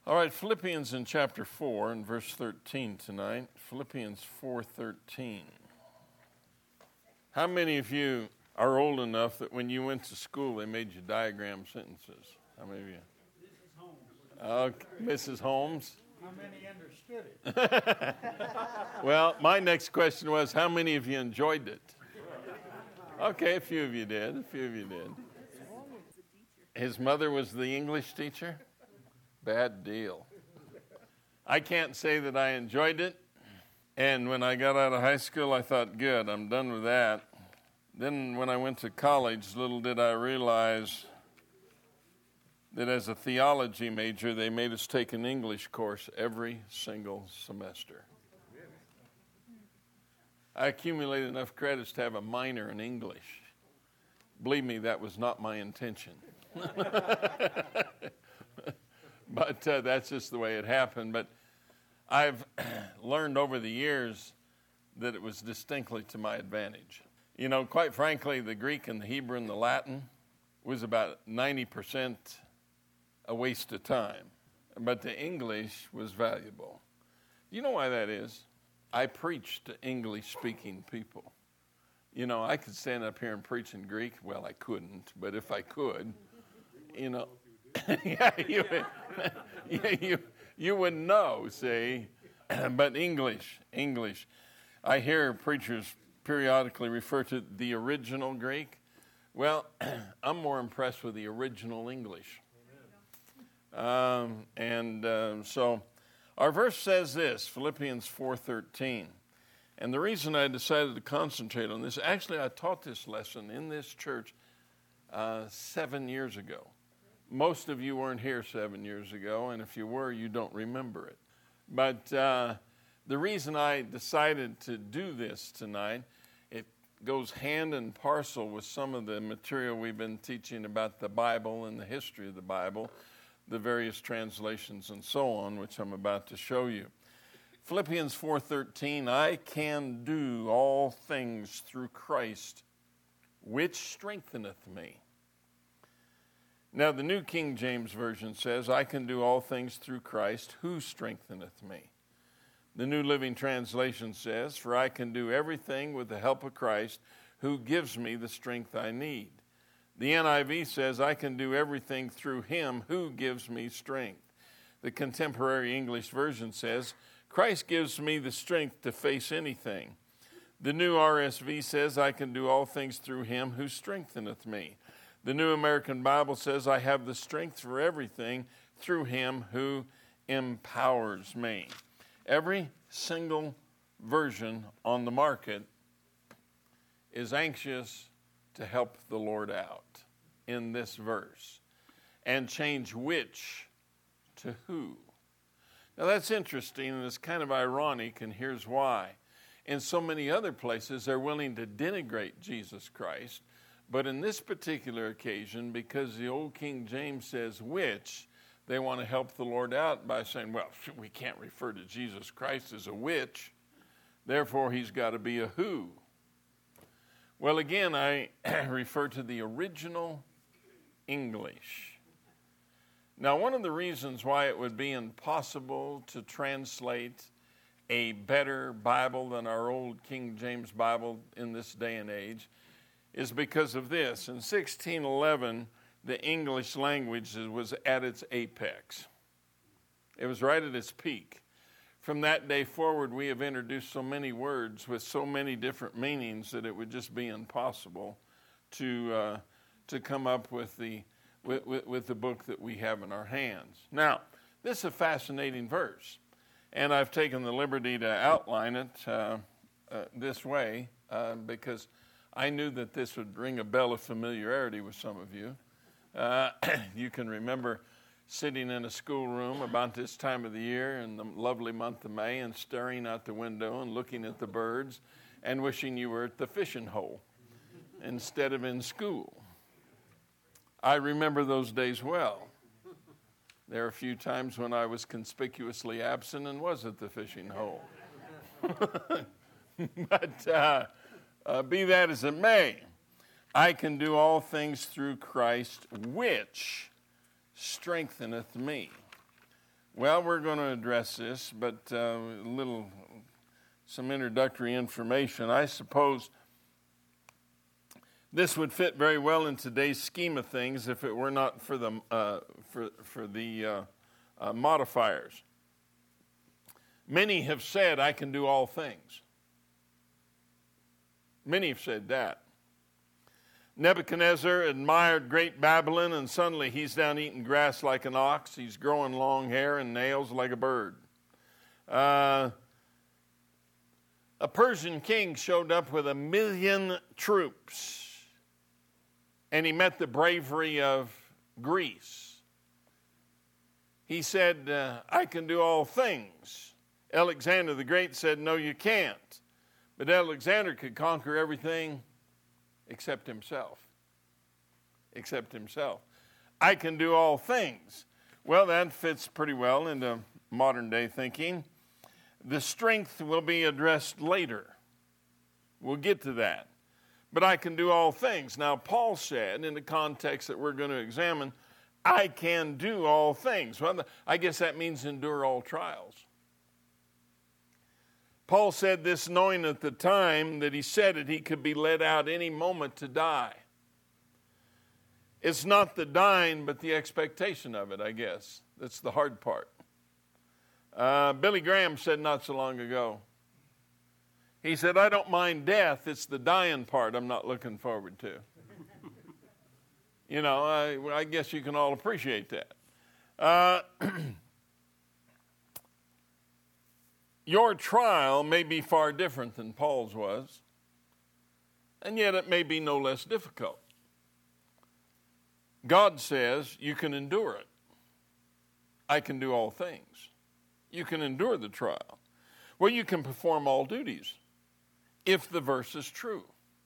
All right, Philippians in chapter 4 and verse 13 tonight. Philippians 4:13. How many of you are old enough that when you went to school they made you diagram sentences? How many of you? Mrs. Holmes. Mrs. Holmes? How many understood it? Well, my next question was, how many of you enjoyed it? Okay, a few of you did. His mother was the English teacher? Bad deal. I can't say that I enjoyed it. And when I got out of high school, I thought, good, I'm done with that. Then when I went to college, little did I realize that as a theology major, they made us take an English course every single semester. I accumulated enough credits to have a minor in English. Believe me, that was not my intention. But that's just the way it happened. But I've learned over the years that it was distinctly to my advantage. You know, quite frankly, the Greek and the Hebrew and the Latin was about 90% a waste of time. But the English was valuable. You know why that is? I preach to English-speaking people. You know, I could stand up here and preach in Greek. Well, I couldn't, but if I could, you know, you would know, see. But English. I hear preachers periodically refer to the original Greek. Well, I'm more impressed with the original English. So our verse says this, Philippians 4:13. And the reason I decided to concentrate on this, actually I taught this lesson in this church 7 years ago. Most of you weren't here 7 years ago, and if you were, you don't remember it. But the reason I decided to do this tonight, it goes hand and parcel with some of the material we've been teaching about the Bible and the history of the Bible, the various translations and so on, which I'm about to show you. Philippians 4:13, I can do all things through Christ, which strengtheneth me. Now, the New King James Version says, I can do all things through Christ, who strengtheneth me. The New Living Translation says, for I can do everything with the help of Christ, who gives me the strength I need. The NIV says, I can do everything through him who gives me strength. The Contemporary English Version says, Christ gives me the strength to face anything. The New RSV says, I can do all things through him who strengtheneth me. The New American Bible says, I have the strength for everything through him who empowers me. Every single version on the market is anxious to help the Lord out in this verse and change which to who. Now that's interesting and it's kind of ironic, and here's why. In so many other places, they're willing to denigrate Jesus Christ. But in this particular occasion, because the old King James says which, they want to help the Lord out by saying, well, we can't refer to Jesus Christ as a which, therefore he's got to be a who. Well, again, I refer to the original English. Now, one of the reasons why it would be impossible to translate a better Bible than our old King James Bible in this day and age is because of this. In 1611, the English language was at its apex. It was right at its peak. From that day forward, we have introduced so many words with so many different meanings that it would just be impossible to come up with the book that we have in our hands. Now, this is a fascinating verse, and I've taken the liberty to outline it this way because I knew that this would ring a bell of familiarity with some of you. You can remember sitting in a schoolroom about this time of the year in the lovely month of May and staring out the window and looking at the birds and wishing you were at the fishing hole instead of in school. I remember those days well. There are a few times when I was conspicuously absent and was at the fishing hole. But be that as it may, I can do all things through Christ, which strengtheneth me. Well, we're going to address this, but some introductory information. I suppose this would fit very well in today's scheme of things if it were not for the modifiers. Many have said, I can do all things. Many have said that. Nebuchadnezzar admired great Babylon, and suddenly he's down eating grass like an ox. He's growing long hair and nails like a bird. A Persian king showed up with 1 million troops, and he met the bravery of Greece. He said, I can do all things. Alexander the Great said, no, you can't. But Alexander could conquer everything except himself. Except himself. I can do all things. Well, that fits pretty well into modern day thinking. The strength will be addressed later. We'll get to that. But I can do all things. Now, Paul said, in the context that we're going to examine, I can do all things. Well, I guess that means endure all trials. Paul said this knowing at the time that he said it, he could be led out any moment to die. It's not the dying, but the expectation of it, I guess. That's the hard part. Billy Graham said not so long ago, he said, I don't mind death, it's the dying part I'm not looking forward to. You know, I guess you can all appreciate that. Your trial may be far different than Paul's was, and yet it may be no less difficult. God says you can endure it. I can do all things. You can endure the trial. Well, you can perform all duties if the verse is true.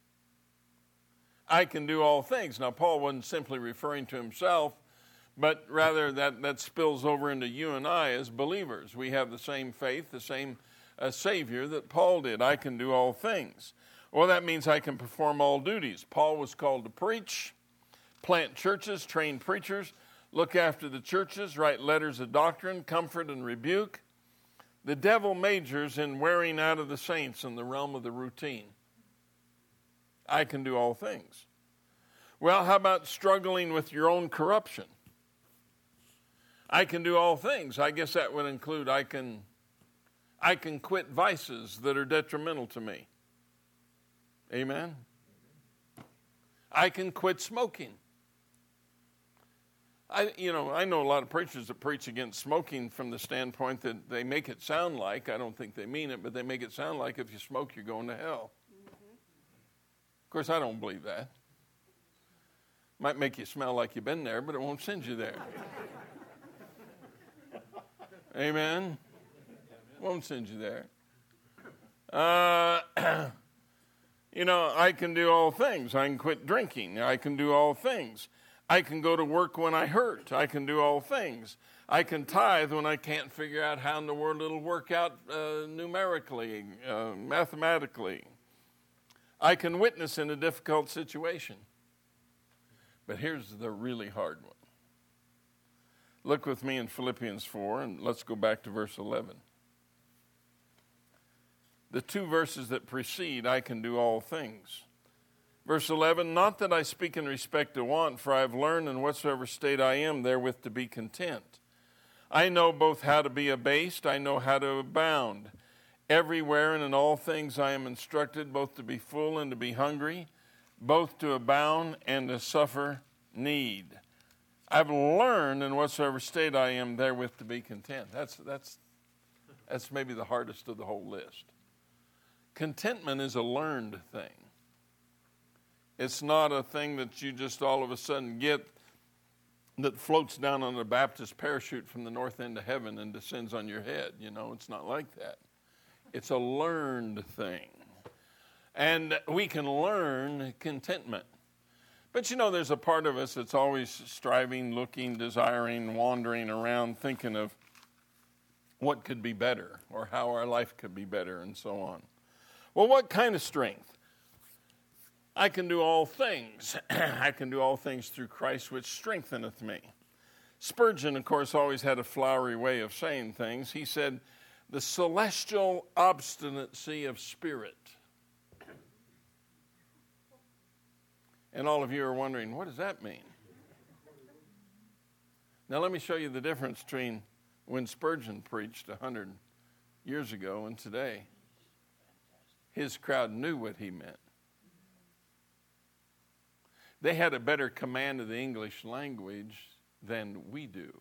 I can do all things. Now, Paul wasn't simply referring to himself, but rather that spills over into you and I as believers. We have the same faith, the same Savior that Paul did. I can do all things. Well, that means I can perform all duties. Paul was called to preach, plant churches, train preachers, look after the churches, write letters of doctrine, comfort and rebuke. The devil majors in wearing out of the saints in the realm of the routine. I can do all things. Well, how about struggling with your own corruption? I can do all things. I guess that would include I can quit vices that are detrimental to me. Amen? I can quit smoking. I know a lot of preachers that preach against smoking from the standpoint that they make it sound like, I don't think they mean it, but they make it sound like if you smoke, you're going to hell. Of course, I don't believe that. Might make you smell like you've been there, but it won't send you there. Amen? Won't send you there. I can do all things. I can quit drinking. I can do all things. I can go to work when I hurt. I can do all things. I can tithe when I can't figure out how in the world it'll work out numerically, mathematically. I can witness in a difficult situation. But here's the really hard one. Look with me in Philippians 4, and let's go back to verse 11. The two verses that precede, I can do all things. Verse 11, not that I speak in respect to want, for I have learned in whatsoever state I am therewith to be content. I know both how to be abased, I know how to abound. Everywhere and in all things I am instructed both to be full and to be hungry, both to abound and to suffer need. I've learned in whatsoever state I am therewith to be content. That's maybe the hardest of the whole list. Contentment is a learned thing. It's not a thing that you just all of a sudden get that floats down on a Baptist parachute from the north end of heaven and descends on your head. It's not like that. It's a learned thing. And we can learn contentment. But there's a part of us that's always striving, looking, desiring, wandering around, thinking of what could be better or how our life could be better and so on. Well, what kind of strength? I can do all things. I can do all things through Christ which strengtheneth me. Spurgeon, of course, always had a flowery way of saying things. He said, the celestial obstinacy of spirit. And all of you are wondering, what does that mean? Now let me show you the difference between when Spurgeon preached 100 years ago and today. His crowd knew what he meant. They had a better command of the English language than we do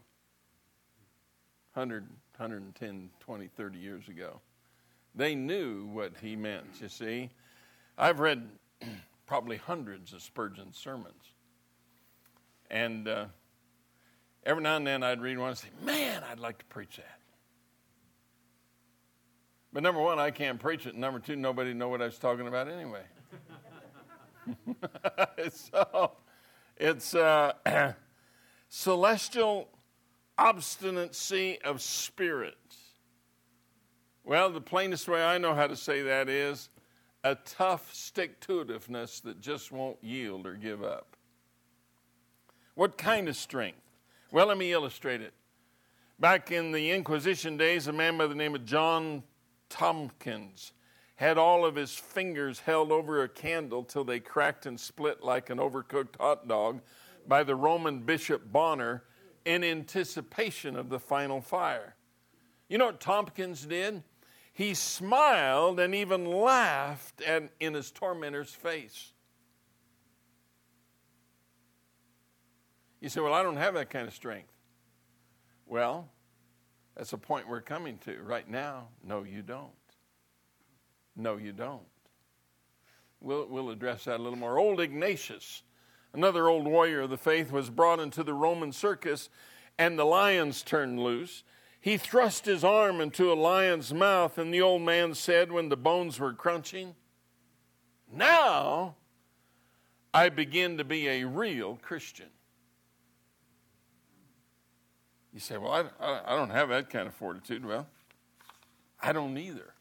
100, 110, 20, 30 years ago. They knew what he meant, you see. I've read probably hundreds of Spurgeon sermons. And every now and then I'd read one and say, man, I'd like to preach that. But number one, I can't preach it. And number two, nobody knew what I was talking about anyway. So it's celestial obstinacy of spirit. Well, the plainest way I know how to say that is a tough stick-to-itiveness that just won't yield or give up. What kind of strength? Well, let me illustrate it. Back in the Inquisition days, a man by the name of John Tompkins had all of his fingers held over a candle till they cracked and split like an overcooked hot dog by the Roman Bishop Bonner in anticipation of the final fire. You know what Tompkins did? He smiled and even laughed in his tormentor's face. You say, well, I don't have that kind of strength. Well, that's a point we're coming to right now. No, you don't. No, you don't. We'll address that a little more. Old Ignatius, another old warrior of the faith, was brought into the Roman circus, and the lions turned loose. He thrust his arm into a lion's mouth, and the old man said when the bones were crunching, now I begin to be a real Christian. You say, well, I don't have that kind of fortitude. Well, I don't either.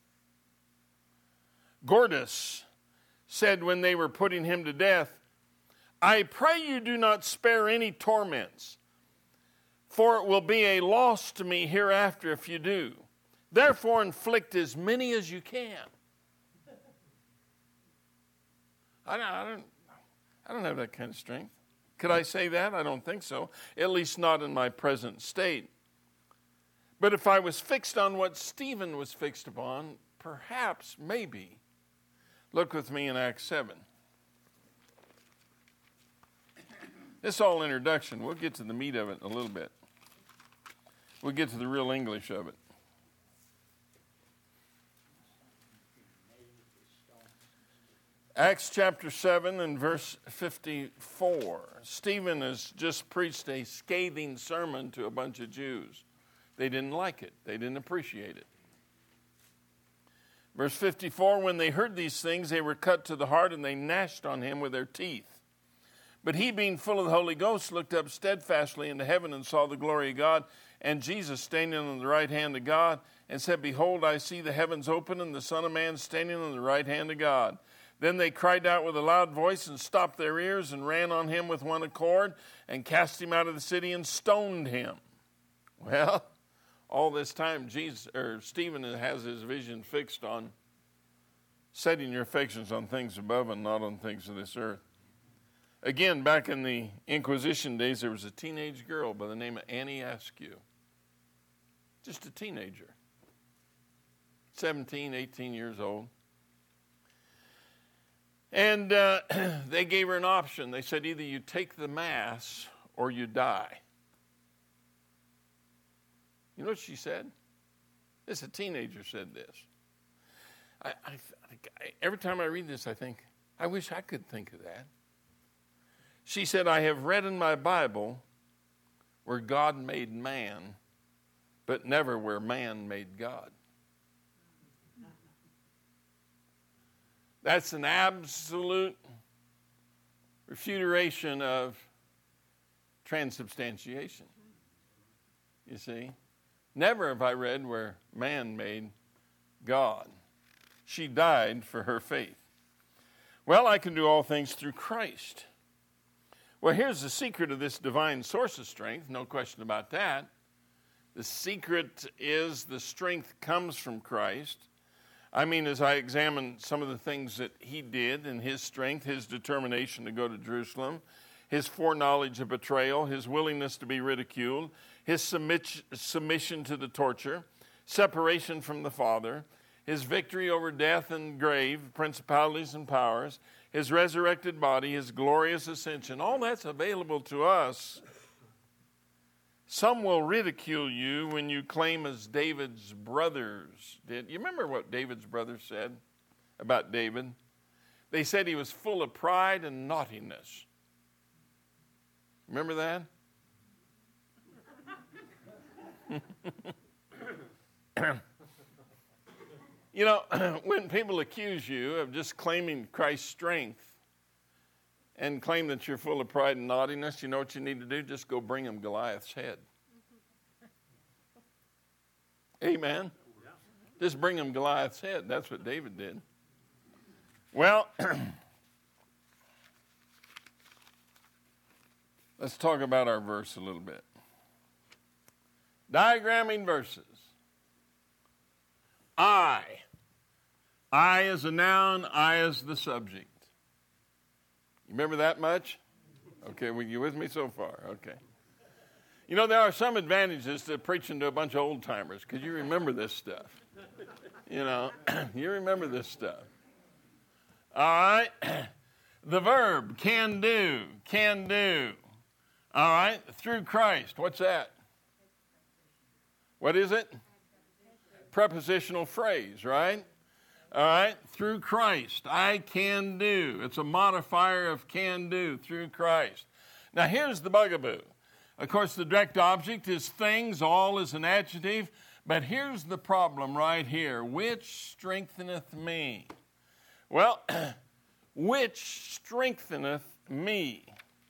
Gordus said when they were putting him to death, I pray you do not spare any torments, for it will be a loss to me hereafter if you do. Therefore inflict as many as you can. I don't have that kind of strength. Could I say that? I don't think so. At least not in my present state. But if I was fixed on what Stephen was fixed upon, perhaps, maybe. Look with me in Acts 7. This is all introduction. We'll get to the meat of it in a little bit. We'll get to the real English of it. Acts chapter 7 and verse 54. Stephen has just preached a scathing sermon to a bunch of Jews. They didn't like it. They didn't appreciate it. Verse 54, when they heard these things, they were cut to the heart, and they gnashed on him with their teeth. But he, being full of the Holy Ghost, looked up steadfastly into heaven and saw the glory of God, and Jesus standing on the right hand of God, and said, Behold, I see the heavens open, and the Son of Man standing on the right hand of God. Then they cried out with a loud voice and stopped their ears and ran on him with one accord and cast him out of the city and stoned him. Well, all this time, Stephen has his vision fixed on setting your affections on things above and not on things of this earth. Again, back in the Inquisition days, there was a teenage girl by the name of Annie Askew. Just a teenager. 17, 18 years old. And they gave her an option. They said, either you take the Mass or you die. You know what she said? A teenager said this. Every time I read this, I think, I wish I could think of that. She said, I have read in my Bible where God made man, but never where man made God. That's an absolute refutation of transubstantiation. You see? Never have I read where man made God. She died for her faith. Well, I can do all things through Christ. Well, here's the secret of this divine source of strength, no question about that. The secret is the strength comes from Christ. I mean, as I examine some of the things that he did and his strength, his determination to go to Jerusalem, his foreknowledge of betrayal, his willingness to be ridiculed, his submission to the torture, separation from the Father, his victory over death and grave, principalities and powers, his resurrected body, his glorious ascension, all that's available to us. Some will ridicule you when you claim as David's brothers did. You remember what David's brothers said about David? They said he was full of pride and naughtiness. Remember that? You know, when people accuse you of just claiming Christ's strength and claim that you're full of pride and naughtiness, you know what you need to do? Just go bring them Goliath's head. Amen? Yeah. Just bring them Goliath's head. That's what David did. Well, let's talk about our verse a little bit. Diagramming verses. I as a noun, I as the subject. You remember that much? Okay, were you with me so far? Okay. You know, there are some advantages to preaching to a bunch of old-timers because you remember this stuff. You know, you remember this stuff. All right. The verb, can do. All right. Through Christ. What's that? What is it? Prepositional phrase, right? All right. Through Christ. I can do. It's a modifier of can do. Through Christ. Now, here's the bugaboo. Of course, the direct object is things. All is an adjective. But here's the problem right here. Which strengtheneth me? Well, which strengtheneth me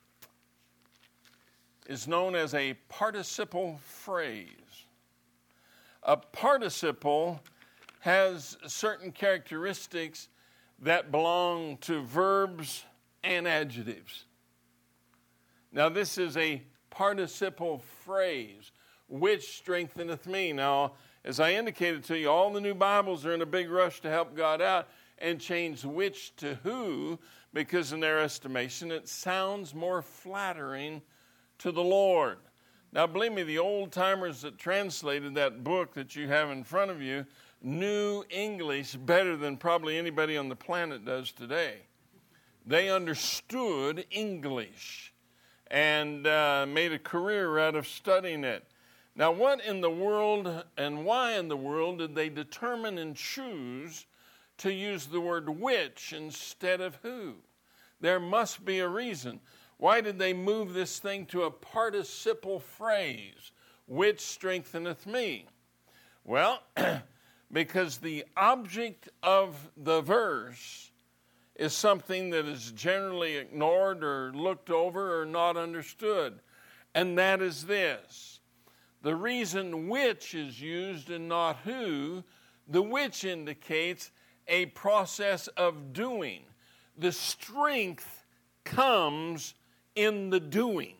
is known as a participle phrase. A participle has certain characteristics that belong to verbs and adjectives. Now, this is a participle phrase, which strengtheneth me. Now, as I indicated to you, all the new Bibles are in a big rush to help God out and change which to who, because in their estimation, it sounds more flattering to the Lord. Now, believe me, the old-timers that translated that book that you have in front of you knew English better than probably anybody on the planet does today. They understood English and made a career out of studying it. Now, what in the world and why in the world did they determine and choose to use the word which instead of who? There must be a reason. Why did they move this thing to a participle phrase, which strengtheneth me? Well, because the object of the verse is something that is generally ignored or looked over or not understood, and that is this. The reason which is used and not who, the which indicates a process of doing. The strength comes in the doing.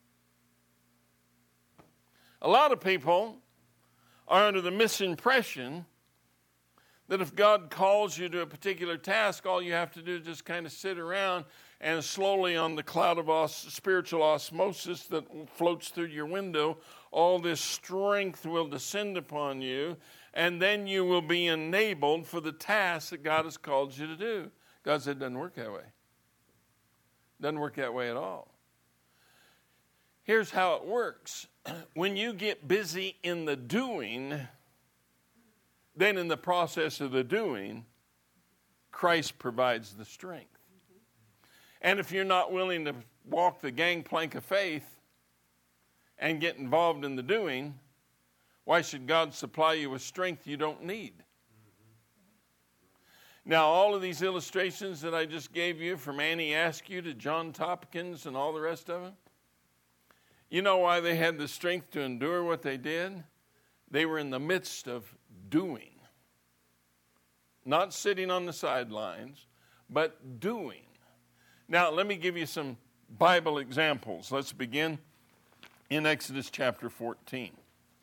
A lot of people are under the misimpression that if God calls you to a particular task, all you have to do is just kind of sit around and slowly on the cloud of spiritual osmosis that floats through your window, all this strength will descend upon you, and then you will be enabled for the task that God has called you to do. God said it doesn't work that way. Doesn't work that way at all. Here's how it works. When you get busy in the doing, then in the process of the doing, Christ provides the strength. And if you're not willing to walk the gangplank of faith and get involved in the doing, why should God supply you with strength you don't need? Now, all of these illustrations that I just gave you, from Annie Askew to John Topkins and all the rest of them, you know why they had the strength to endure what they did? They were in the midst of doing. Not sitting on the sidelines, but doing. Now, let me give you some Bible examples. Let's begin in Exodus chapter 14.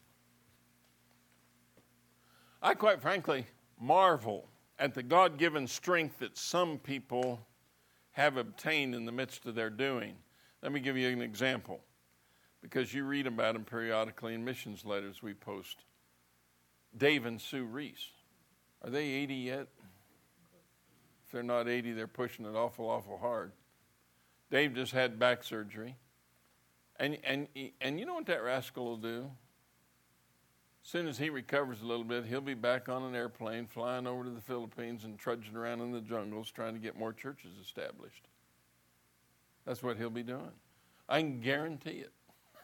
I quite frankly marvel at the God-given strength that some people have obtained in the midst of their doing. Let me give you an example, because you read about them periodically in missions letters we post. Dave and Sue Reese. Are they 80 yet? If they're not 80, they're pushing it awful hard. Dave just had back surgery. And you know what that rascal will do? As soon as he recovers a little bit, he'll be back on an airplane, flying over to the Philippines and trudging around in the jungles trying to get more churches established. That's what he'll be doing. I can guarantee it.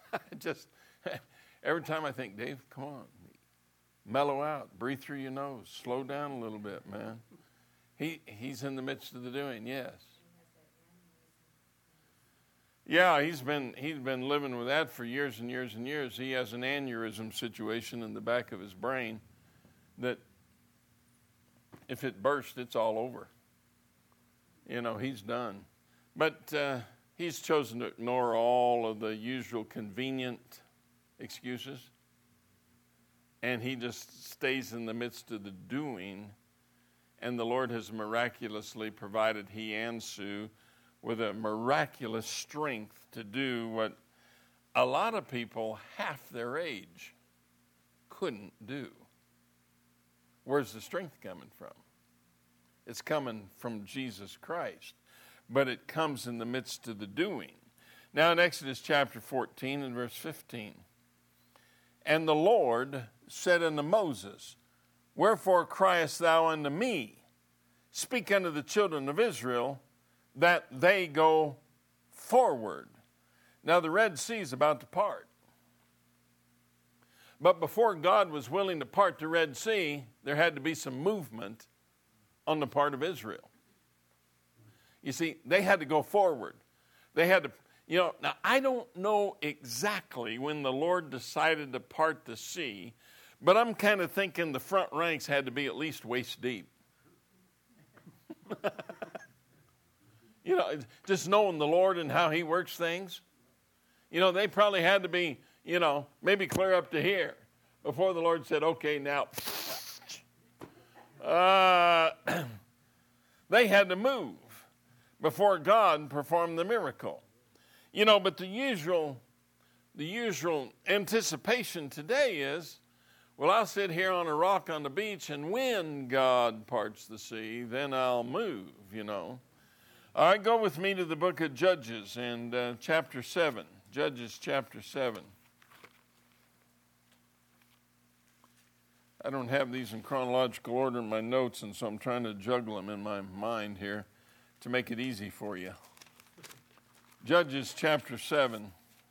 Every time I think, Dave, come on, mellow out, breathe through your nose, slow down a little bit, man. He's in the midst of the doing, yes. Yeah, he's been living with that for years and years and years. He has an aneurysm situation in the back of his brain that if it bursts, it's all over. You know, he's done. But he's chosen to ignore all of the usual convenient excuses, and he just stays in the midst of the doing, and the Lord has miraculously provided he and Sue with a miraculous strength to do what a lot of people half their age couldn't do. Where's the strength coming from? It's coming from Jesus Christ, but it comes in the midst of the doing. Now in Exodus chapter 14 and verse 15, and the Lord said unto Moses, wherefore criest thou unto me? Speak unto the children of Israel, that they go forward. Now the Red Sea is about to part. But before God was willing to part the Red Sea, there had to be some movement on the part of Israel. You see, they had to go forward. They had to, now I don't know exactly when the Lord decided to part the sea, but I'm kind of thinking the front ranks had to be at least waist deep. Just knowing the Lord and how he works things. They probably had to be, maybe clear up to here before the Lord said, okay, now. They had to move before God performed the miracle. But the usual anticipation today is, well, I'll sit here on a rock on the beach, and when God parts the sea, then I'll move, All right, go with me to the book of Judges and chapter 7. Judges chapter 7. I don't have these in chronological order in my notes, and so I'm trying to juggle them in my mind here to make it easy for you. Judges chapter 7.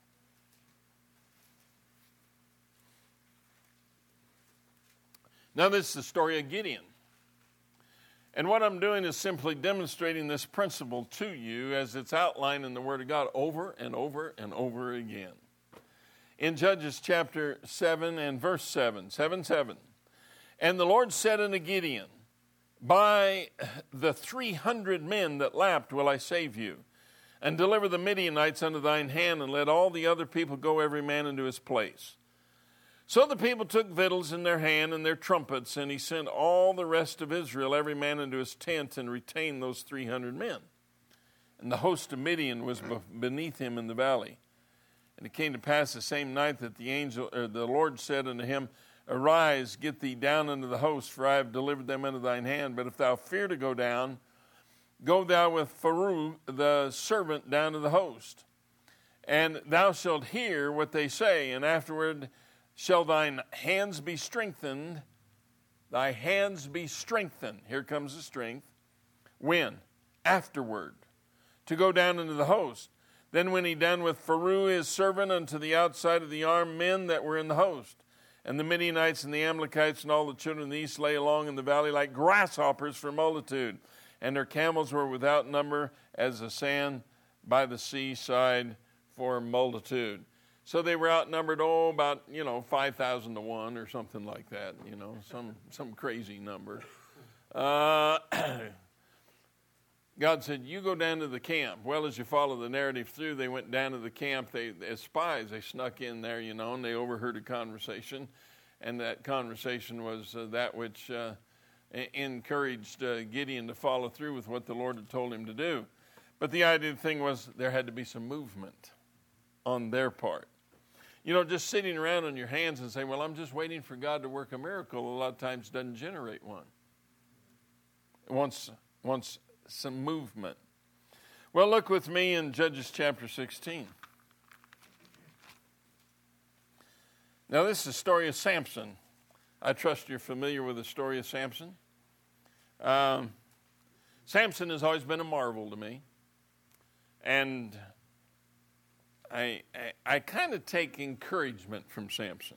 Now this is the story of Gideon. And what I'm doing is simply demonstrating this principle to you as it's outlined in the Word of God over and over and over again. In Judges chapter 7 and verse 7, 7:7, and the Lord said unto Gideon, by the 300 men that lapped will I save you, and deliver the Midianites unto thine hand, and let all the other people go every man into his place. So the people took victuals in their hand and their trumpets, and he sent all the rest of Israel, every man into his tent, and retained those 300 men. And the host of Midian was beneath him in the valley. And it came to pass the same night that the Lord said unto him, arise, get thee down unto the host, for I have delivered them into thine hand. But if thou fear to go down, go thou with Pharaoh the servant down to the host. And thou shalt hear what they say, and afterward shall thine hands be strengthened. Thy hands be strengthened. Here comes the strength. When? Afterward. To go down into the host. Then went he down with Pharaoh his servant unto the outside of the armed men that were in the host. And the Midianites and the Amalekites and all the children of the east lay along in the valley like grasshoppers for multitude. And their camels were without number as the sand by the seaside for multitude. So they were outnumbered, about 5,000 to 1 or something like that, some crazy number. God said, you go down to the camp. Well, as you follow the narrative through, they went down to the camp. As spies, they snuck in there, and they overheard a conversation. And that conversation was that which encouraged Gideon to follow through with what the Lord had told him to do. But the idea of the thing was there had to be some movement on their part. Just sitting around on your hands and saying, well, I'm just waiting for God to work a miracle, a lot of times doesn't generate one. It wants some movement. Well, look with me in Judges chapter 16. Now, this is the story of Samson. I trust you're familiar with the story of Samson. Samson has always been a marvel to me. And I kind of take encouragement from Samson.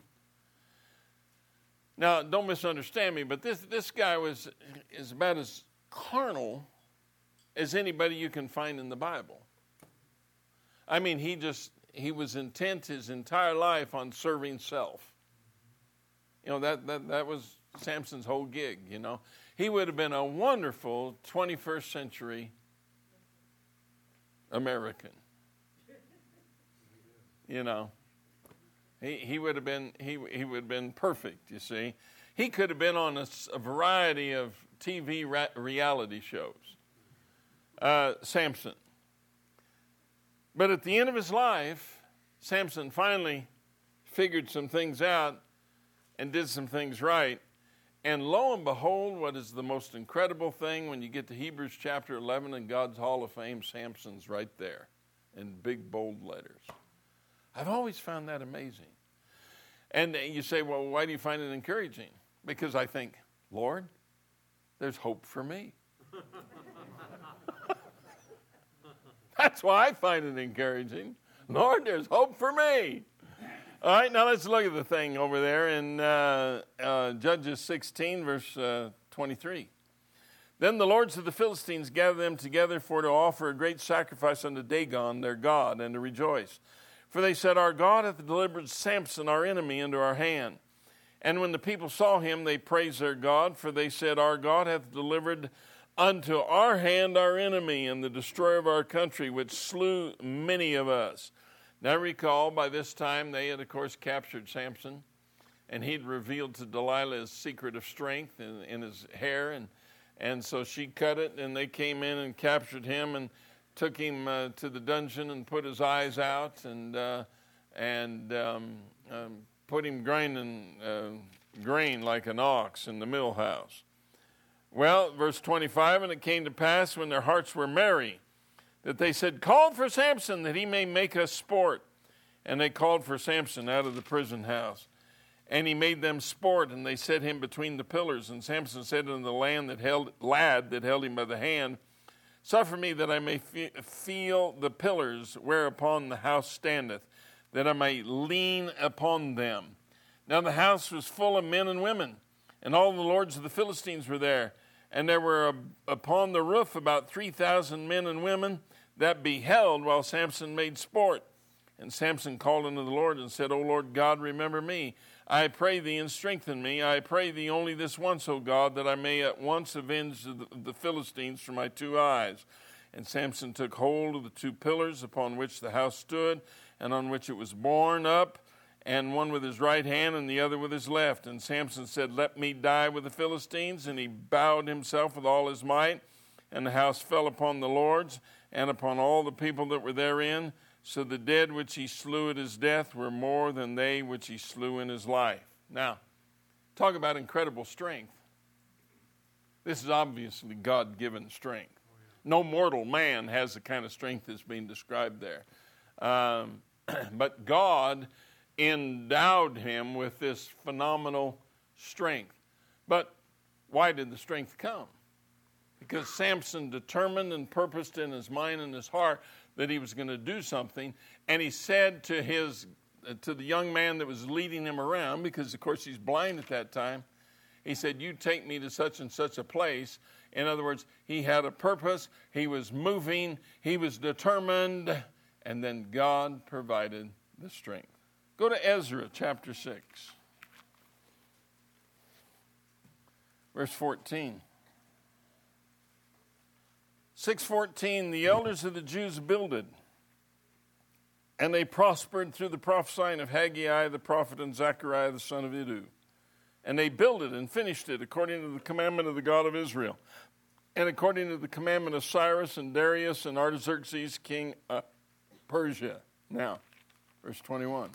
Now, don't misunderstand me, but this guy is about as carnal as anybody you can find in the Bible. I mean, he was intent his entire life on serving self. That was Samson's whole gig, He would have been a wonderful 21st century American. He would have been perfect, you see. He could have been on a variety of TV reality shows. Samson. But at the end of his life, Samson finally figured some things out and did some things right. And lo and behold, what is the most incredible thing when you get to Hebrews chapter 11 in God's Hall of Fame, Samson's right there in big, bold letters. I've always found that amazing. And you say, well, why do you find it encouraging? Because I think, Lord, there's hope for me. That's why I find it encouraging. Lord, there's hope for me. All right, now let's look at the thing over there in Judges 16, verse 23. Then the lords of the Philistines gathered them together to offer a great sacrifice unto Dagon, their god, and to rejoice. For they said, our God hath delivered Samson, our enemy, into our hand. And when the people saw him, they praised their God, for they said, our God hath delivered unto our hand our enemy, and the destroyer of our country, which slew many of us. Now recall, by this time they had, of course, captured Samson, and he'd revealed to Delilah his secret of strength in his hair, and so she cut it, and they came in and captured him and took him to the dungeon and put his eyes out and put him grinding grain like an ox in the mill house. Well, verse 25, and it came to pass when their hearts were merry, that they said, call for Samson, that he may make us sport. And they called for Samson out of the prison house. And he made them sport, and they set him between the pillars. And Samson said unto the lad that held him by the hand, suffer me that I may feel the pillars whereupon the house standeth, that I may lean upon them. Now the house was full of men and women, and all the lords of the Philistines were there. And there were upon the roof about 3,000 men and women that beheld while Samson made sport. And Samson called unto the Lord and said, O Lord God, remember me. I pray thee and strengthen me. I pray thee only this once, O God, that I may at once avenge the Philistines from my two eyes. And Samson took hold of the two pillars upon which the house stood, and on which it was borne up, and one with his right hand and the other with his left. And Samson said, let me die with the Philistines. And he bowed himself with all his might, and the house fell upon the lords and upon all the people that were therein. So the dead which he slew at his death were more than they which he slew in his life. Now, talk about incredible strength. This is obviously God-given strength. No mortal man has the kind of strength that's being described there. But God endowed him with this phenomenal strength. But why did the strength come? Because Samson determined and purposed in his mind and his heart that he was going to do something, and he said to the young man that was leading him around, because of course he's blind at that time, he said, you take me to such and such a place. In other words, he had a purpose, he was moving, he was determined, and then God provided the strength. Go to Ezra chapter 6, verse 14. 6:14, the elders of the Jews builded, and they prospered through the prophesying of Haggai the prophet and Zechariah the son of Iddo. And they builded and finished it according to the commandment of the God of Israel, and according to the commandment of Cyrus and Darius and Artaxerxes, king of Persia. Now, verse 21.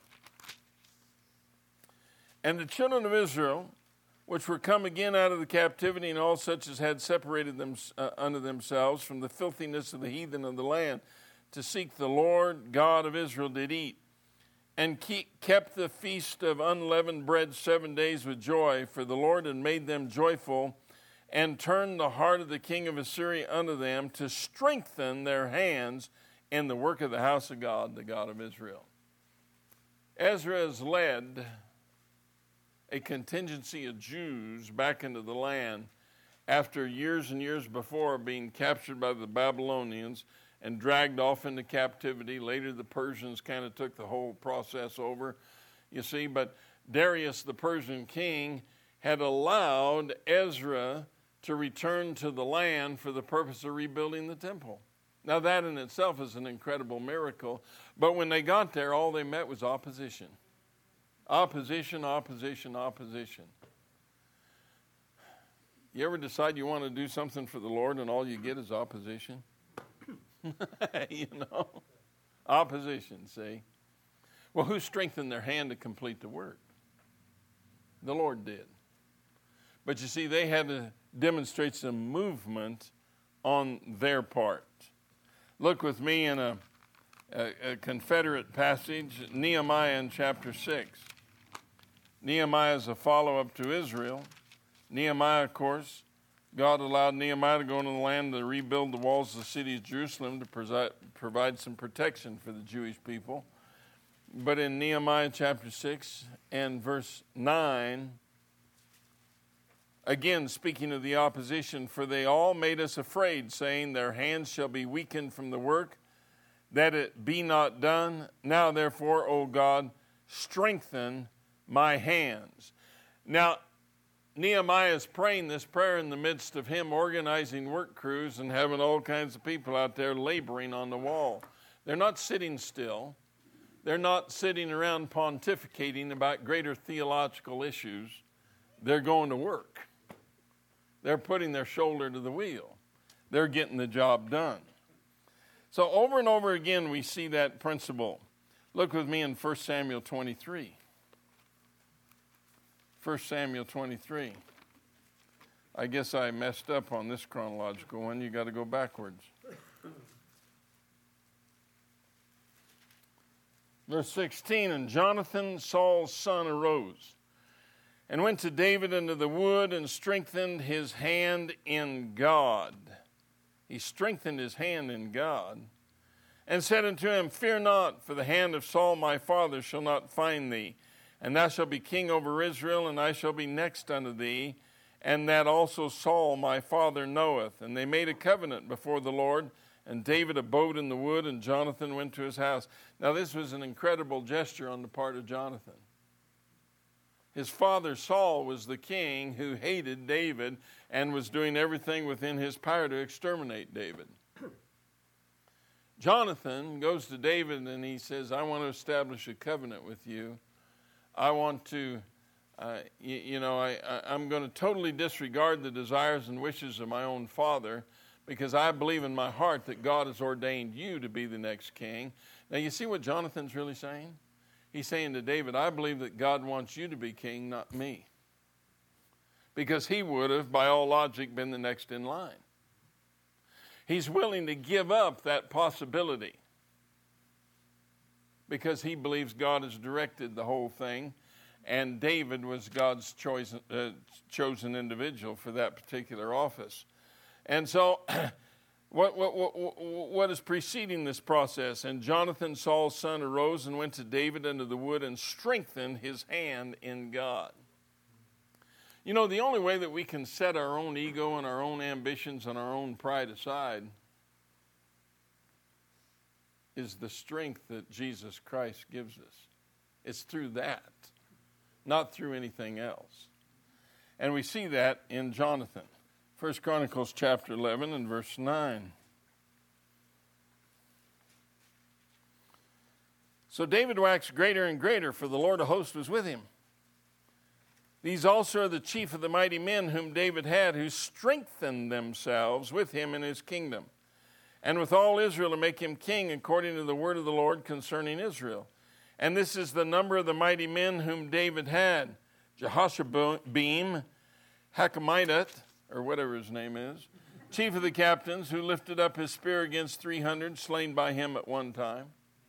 And the children of Israel, which were come again out of the captivity, and all such as had separated them unto themselves from the filthiness of the heathen of the land, to seek the Lord God of Israel, did eat, and kept the feast of unleavened bread 7 days with joy, for the Lord had made them joyful, and turned the heart of the king of Assyria unto them, to strengthen their hands in the work of the house of God, the God of Israel. Ezra has led a contingency of Jews back into the land after years and years before being captured by the Babylonians and dragged off into captivity. Later the Persians kind of took the whole process over, you see. But Darius, the Persian king, had allowed Ezra to return to the land for the purpose of rebuilding the temple. Now that in itself is an incredible miracle. But when they got there, all they met was opposition. Opposition, opposition, opposition. You ever decide you want to do something for the Lord and all you get is opposition? You know, opposition, see. Well, who strengthened their hand to complete the work? The Lord did. But you see, they had to demonstrate some movement on their part. Look with me in a Confederate passage, Nehemiah in chapter 6. Nehemiah is a follow-up to Israel. Nehemiah, of course, God allowed Nehemiah to go into the land to rebuild the walls of the city of Jerusalem to provide some protection for the Jewish people. But in Nehemiah chapter 6 and verse 9, again speaking of the opposition, for they all made us afraid, saying, their hands shall be weakened from the work, that it be not done. Now therefore, O God, strengthen my hands. Now, Nehemiah is praying this prayer in the midst of him organizing work crews and having all kinds of people out there laboring on the wall. They're not sitting still. They're not sitting around pontificating about greater theological issues. They're going to work. They're putting their shoulder to the wheel. They're getting the job done. So over and over again we see that principle. Look with me in 1 Samuel 23. 1 Samuel 23. I guess I messed up on this chronological one. You got to go backwards. Verse 16, and Jonathan, Saul's son, arose and went to David into the wood and strengthened his hand in God. He strengthened his hand in God and said unto him, fear not, for the hand of Saul my father shall not find thee. And thou shalt be king over Israel, and I shall be next unto thee, and that also Saul my father knoweth. And they made a covenant before the Lord, and David abode in the wood, and Jonathan went to his house. Now this was an incredible gesture on the part of Jonathan. His father Saul was the king who hated David and was doing everything within his power to exterminate David. Jonathan goes to David and he says, I want to establish a covenant with you. I want to, I'm going to totally disregard the desires and wishes of my own father because I believe in my heart that God has ordained you to be the next king. Now, you see what Jonathan's really saying? He's saying to David, I believe that God wants you to be king, not me. Because he would have, by all logic, been the next in line. He's willing to give up that possibility because he believes God has directed the whole thing, and David was God's chosen individual for that particular office. And so what is preceding this process? And Jonathan, Saul's son, arose and went to David into the wood and strengthened his hand in God. You know, the only way that we can set our own ego and our own ambitions and our own pride aside is the strength that Jesus Christ gives us. It's through that, not through anything else. And we see that in Jonathan. 1 Chronicles chapter 11 and verse 9. So David waxed greater and greater, for the Lord of hosts was with him. These also are the chief of the mighty men whom David had, who strengthened themselves with him in his kingdom, and with all Israel to make him king according to the word of the Lord concerning Israel. And this is the number of the mighty men whom David had: Jehoshabeam, Hakamidat, or whatever his name is, chief of the captains, who lifted up his spear against 300, slain by him at one time.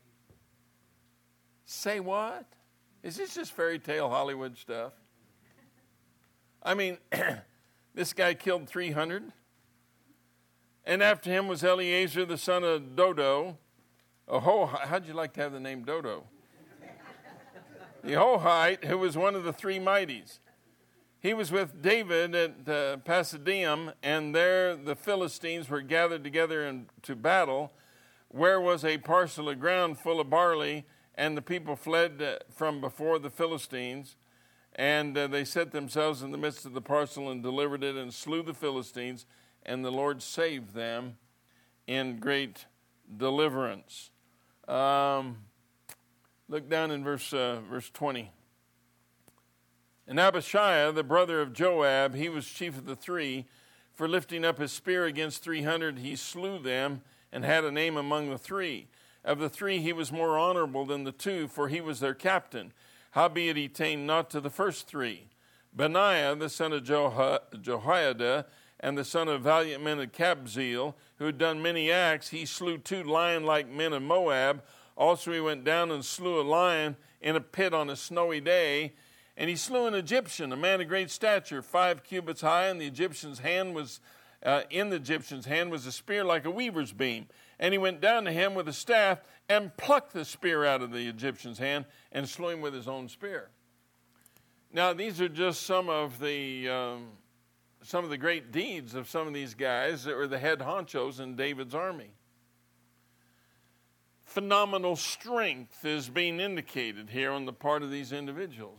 Say what? Is this just fairy tale Hollywood stuff? I mean, this guy killed 300. And after him was Eleazar, the son of Dodo. How'd you like to have the name Dodo? The Hohite, who was one of the three mighties. He was with David at Pasidium, and there the Philistines were gathered together to battle, where was a parcel of ground full of barley, and the people fled from before the Philistines. And they set themselves in the midst of the parcel and delivered it and slew the Philistines, and the Lord saved them in great deliverance. Look down in verse 20. And Abishai, the brother of Joab, he was chief of the three. For lifting up his spear against 300, he slew them and had a name among the three. Of the three, he was more honorable than the two, for he was their captain. Howbeit he attained not to the first three. Benaiah, the son of Jehoiada, and the son of valiant men of Kabzeel, who had done many acts, he slew 2 lion-like men of Moab. Also he went down and slew a lion in a pit on a snowy day. And he slew an Egyptian, a man of great stature, 5 cubits high, and the Egyptian's hand was in the Egyptian's hand was a spear like a weaver's beam. And he went down to him with a staff and plucked the spear out of the Egyptian's hand and slew him with his own spear. Now, these are just some of the great deeds of some of these guys that were the head honchos in David's army. Phenomenal strength is being indicated here on the part of these individuals.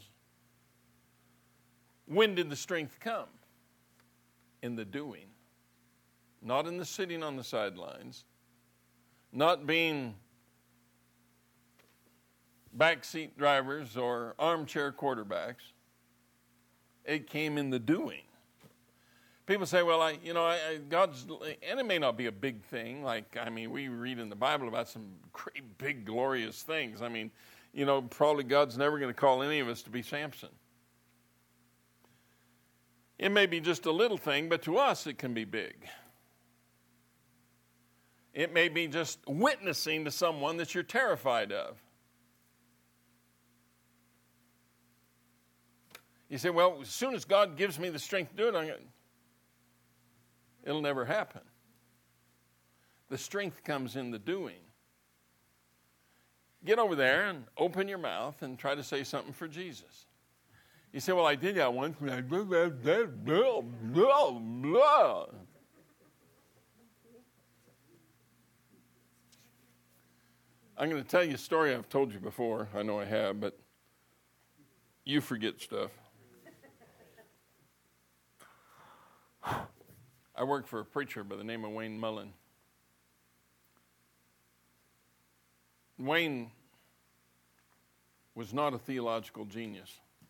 When did the strength come? In the doing. Not in the sitting on the sidelines. Not being backseat drivers or armchair quarterbacks. It came in the doing. People say, well, God's, and it may not be a big thing. We read in the Bible about some great, big, glorious things. Probably God's never going to call any of us to be Samson. It may be just a little thing, but to us it can be big. It may be just witnessing to someone that you're terrified of. You say, well, as soon as God gives me the strength to do it, it'll never happen. The strength comes in the doing. Get over there and open your mouth and try to say something for Jesus. You say, well, I did that once. I'm going to tell you a story I've told you before. I know I have, but you forget stuff. I worked for a preacher by the name of Wayne Mullen. Wayne was not a theological genius,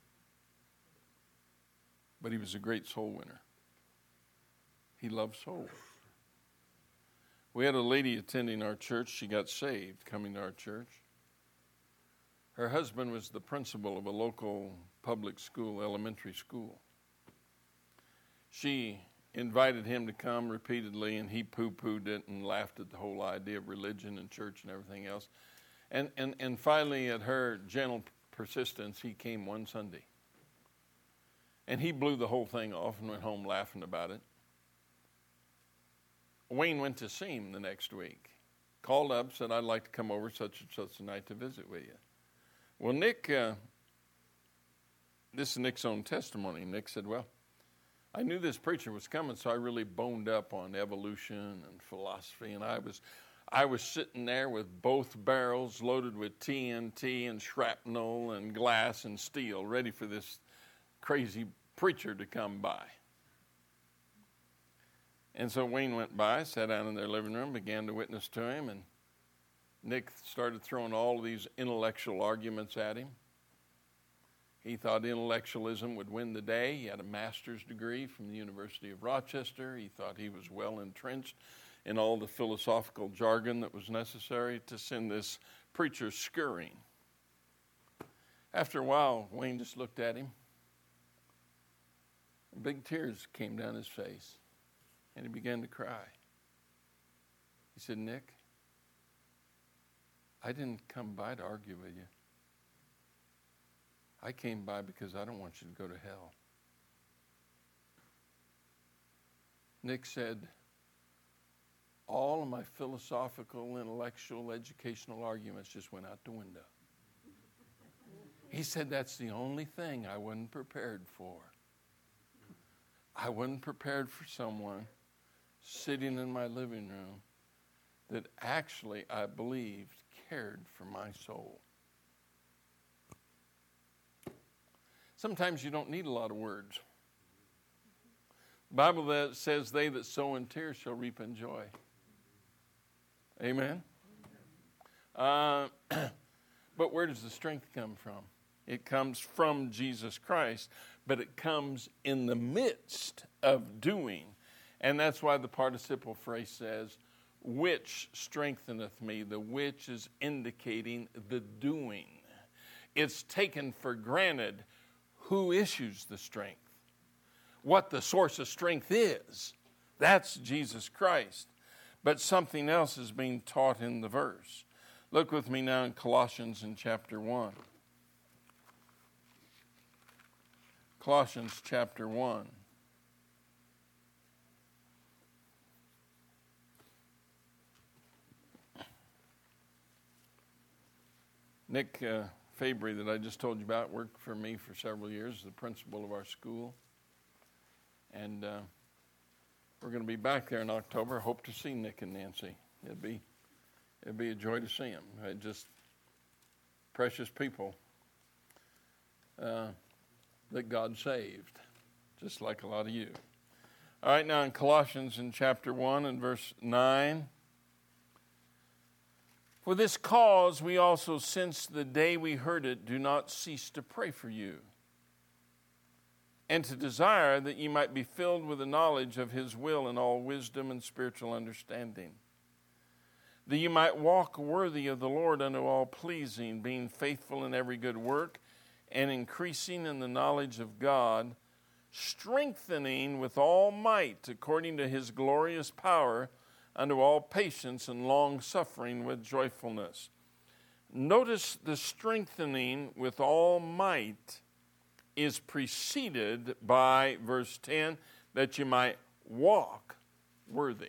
but he was a great soul winner. He loved souls. We had a lady attending our church. She got saved coming to our church. Her husband was the principal of a local public school, elementary school. She invited him to come repeatedly, and he poo-pooed it and laughed at the whole idea of religion and church and everything else. And finally, at her gentle persistence, he came one Sunday. And he blew the whole thing off and went home laughing about it. Wayne went to see him the next week. Called up, said, I'd like to come over such and such a night to visit with you. Well, Nick, this is Nick's own testimony. Nick said, well, I knew this preacher was coming, so I really boned up on evolution and philosophy. And I was sitting there with both barrels loaded with TNT and shrapnel and glass and steel, ready for this crazy preacher to come by. And so Wayne went by, sat down in their living room, began to witness to him, and Nick started throwing all of these intellectual arguments at him. He thought intellectualism would win the day. He had a master's degree from the University of Rochester. He thought he was well entrenched in all the philosophical jargon that was necessary to send this preacher scurrying. After a while, Wayne just looked at him. And big tears came down his face, and he began to cry. He said, "Nick, I didn't come by to argue with you. I came by because I don't want you to go to hell." Nick said, all of my philosophical, intellectual, educational arguments just went out the window. He said, that's the only thing I wasn't prepared for. I wasn't prepared for someone sitting in my living room that actually, I believed, cared for my soul. Sometimes you don't need a lot of words. The Bible that says, they that sow in tears shall reap in joy. Amen? But where does the strength come from? It comes from Jesus Christ, but it comes in the midst of doing. And that's why the participle phrase says, which strengtheneth me. The which is indicating the doing. It's taken for granted who issues the strength, what the source of strength is. That's Jesus Christ. But something else is being taught in the verse. Look with me now in Colossians in chapter 1. Colossians chapter 1. Nick Fabry, that I just told you about, worked for me for several years, the principal of our school. And we're going to be back there in October. Hope to see Nick and Nancy. It'd be a joy to see them. Just precious people that God saved, just like a lot of you. All right, now in Colossians in chapter 1 and verse 9. For this cause we also, since the day we heard it, do not cease to pray for you, and to desire that ye might be filled with the knowledge of his will in all wisdom and spiritual understanding, that ye might walk worthy of the Lord unto all pleasing, being faithful in every good work, and increasing in the knowledge of God, strengthening with all might according to his glorious power, unto all patience and long-suffering with joyfulness. Notice the strengthening with all might is preceded by verse 10, that you might walk worthy.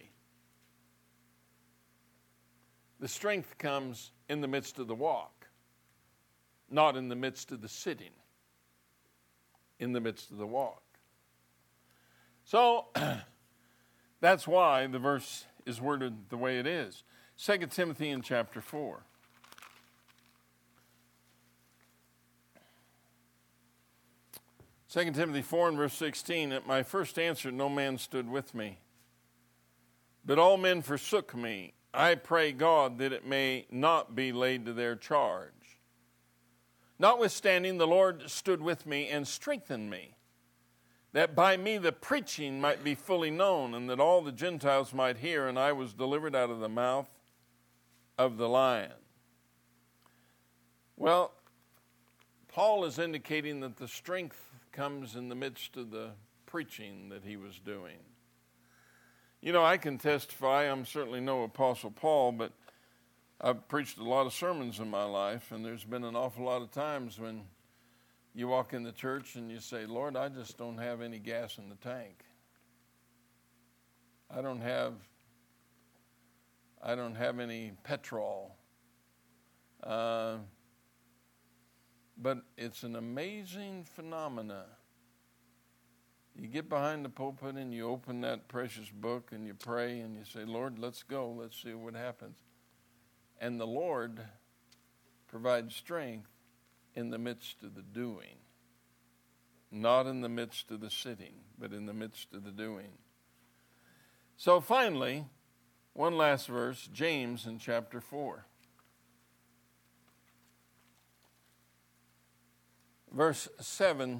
The strength comes in the midst of the walk, not in the midst of the sitting, in the midst of the walk. So, that's why the verse is worded the way it is. 2 Timothy in chapter 4. Second Timothy 4 and verse 16, at my first answer no man stood with me, but all men forsook me. I pray God that it may not be laid to their charge. Notwithstanding, the Lord stood with me and strengthened me, that by me the preaching might be fully known, and that all the Gentiles might hear, and I was delivered out of the mouth of the lion. Well, Paul is indicating that the strength comes in the midst of the preaching that he was doing. You know, I can testify, I'm certainly no Apostle Paul, but I've preached a lot of sermons in my life, and there's been an awful lot of times when you walk in the church and you say, Lord, I just don't have any gas in the tank. I don't have any petrol. But it's an amazing phenomena. You get behind the pulpit and you open that precious book and you pray and you say, Lord, let's go. Let's see what happens. And the Lord provides strength in the midst of the doing. Not in the midst of the sitting, but in the midst of the doing. So finally, one last verse, James in chapter 4. Verse 7,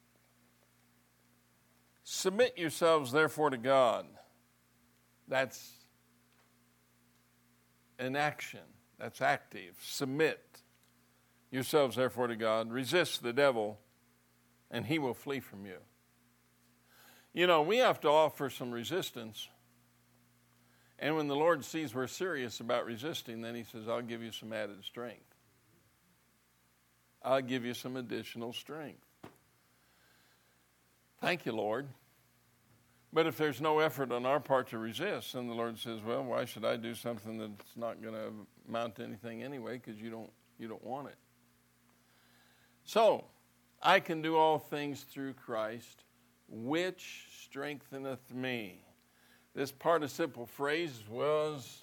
submit yourselves therefore to God. That's an action. That's active. Submit yourselves therefore to God. Resist the devil, and he will flee from you. You know, we have to offer some resistance. And when the Lord sees we're serious about resisting, then he says, I'll give you some added strength. I'll give you some additional strength. Thank you, Lord. But if there's no effort on our part to resist, then the Lord says, well, why should I do something that's not going to amount to anything anyway, because you don't want it. So, I can do all things through Christ, which strengtheneth me. This participle phrase was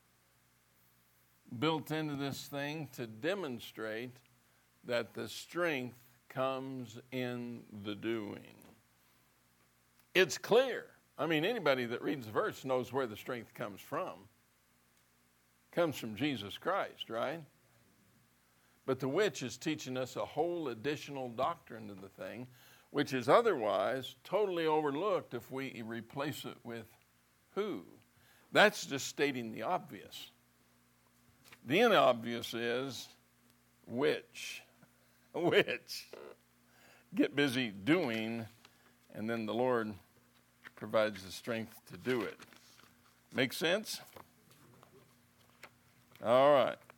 built into this thing to demonstrate that the strength comes in the doing. It's clear. I mean, anybody that reads the verse knows where the strength comes from. It comes from Jesus Christ, right? But the which is teaching us a whole additional doctrine to the thing, which is otherwise totally overlooked if we replace it with who. That's just stating the obvious. The inobvious is which. Which. Get busy doing, and then the Lord provides the strength to do it. Make sense? All right.